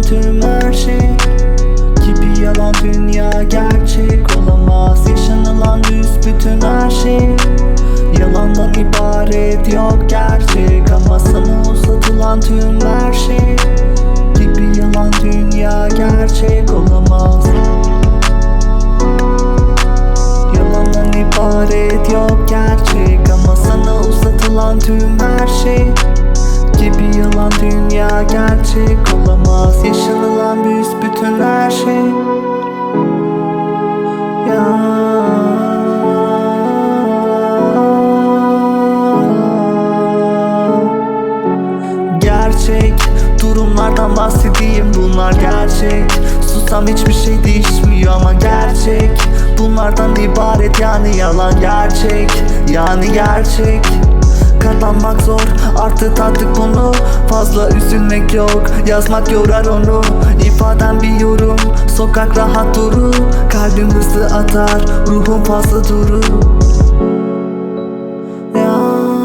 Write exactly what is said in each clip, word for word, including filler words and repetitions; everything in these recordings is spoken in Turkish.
tüm her şey gibi yalan, dünya gerçek olamaz. Yaşanılan büsbütün her şey yalandan ibaret, yok gerçek. Ama sana uzatılan tüm her şey gibi yalan, dünya gerçek olamaz. Yalandan ibaret, yok gerçek. Ama sana uzatılan tüm her şey gibi yalan, dünya gerçek olamaz. Yaşanılan büsbütün her şey ya. Gerçek durumlardan bahsedeyim, bunlar gerçek. Susam hiçbir şey değişmiyor ama gerçek bunlardan ibaret, yani yalan gerçek, yani gerçek. Katlanmak zor, artık tattık bunu. Fazla üzülmek yok, yazmak yorar onu. İfaden bir yorum, sokak rahat durur. Kalbim hızlı atar, ruhum fazla durur ya.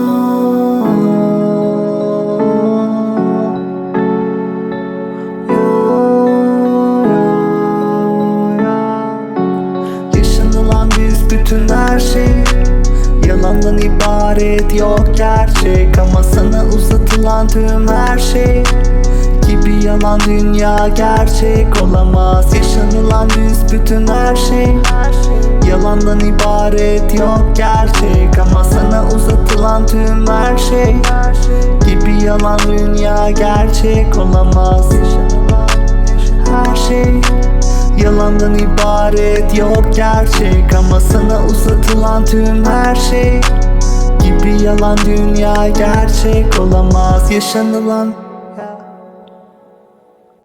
Yaşanılan büsbütün her şey yalandan ibaret, yok gerçek. Ama sana uzatılan tüm her şey gibi yalan, dünya gerçek olamaz. Yaşanılan büsbütün her şey yalandan ibaret, yok gerçek. Ama sana uzatılan tüm her şey gibi yalan, dünya gerçek olamaz. Her şey yalandan ibaret, yok gerçek. Ama sana uzatılan tüm her şey gibi yalan, dünya gerçek olamaz. Yaşanılan